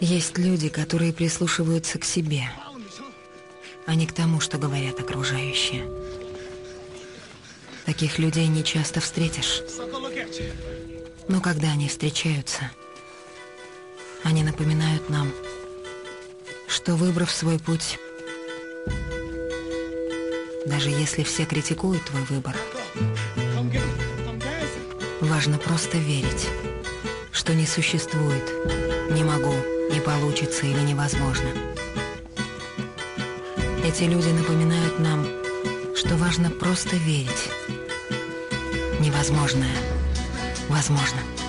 Есть люди, которые прислушиваются к себе, а не к тому, что говорят окружающие. Таких людей не часто встретишь. Но когда они встречаются, они напоминают нам, что, выбрав свой путь, даже если все критикуют твой выбор, важно просто верить, что не существует «не могу», «не получится» или «невозможно». Эти люди напоминают нам, что важно просто верить. Невозможное возможно.